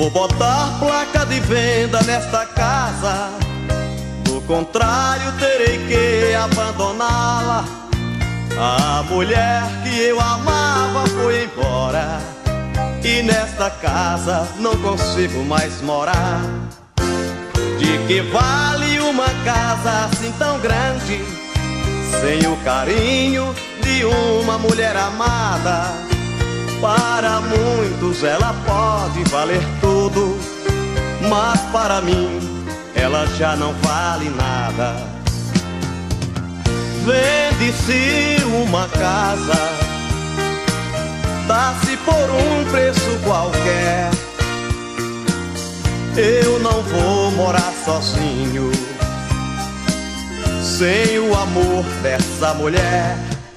Vou botar placa de venda nesta casa, do contrário terei que abandoná-la. A mulher que eu amava foi embora, e nesta casa não consigo mais morar. De que vale uma casa assim tão grande, sem o carinho de uma mulher amada? Para muitos ela pode valer tudo, mas para mim ela já não vale nada. Vende-se uma casa, dá-se por um preço qualquer. Eu não vou morar sozinho, sem o amor dessa mulher.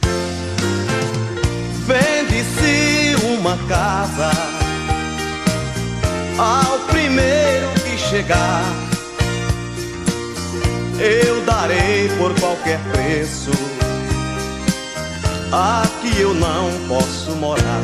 Vende-se uma casa ao primeiro que chegar. Eu darei por qualquer preço, aqui eu não posso morar.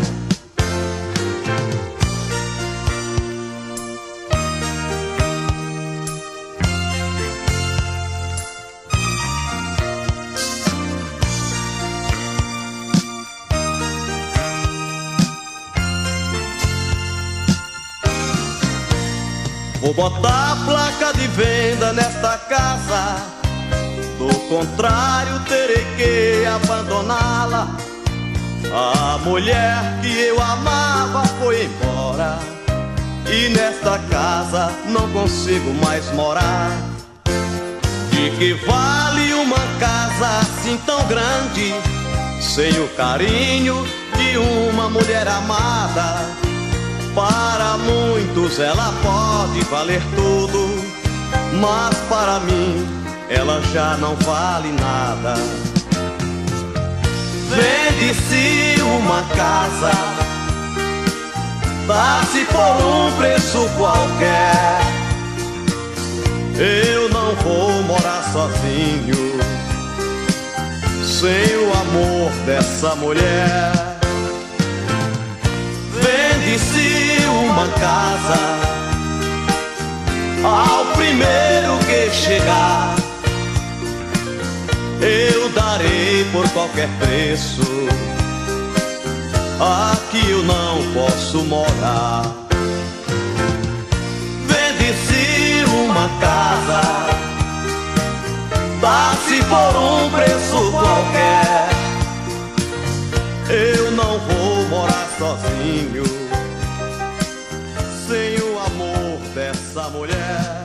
Vou botar placa de venda nesta casa, do contrário terei que abandoná-la. A mulher que eu amava foi embora, e nesta casa não consigo mais morar. De que vale uma casa assim tão grande, sem o carinho de uma mulher amada? Para muitos ela pode valer tudo, mas para mim ela já não vale nada. Vende-se uma casa, dá-se por um preço qualquer. Eu não vou morar sozinho, sem o amor dessa mulher. Vende-se uma casa ao primeiro que chegar. Eu darei por qualquer preço, aqui eu não posso morar. Vende-se uma casa, dá-se por um preço qualquer. Eu não vou morar sozinho, sem o amor dessa mulher.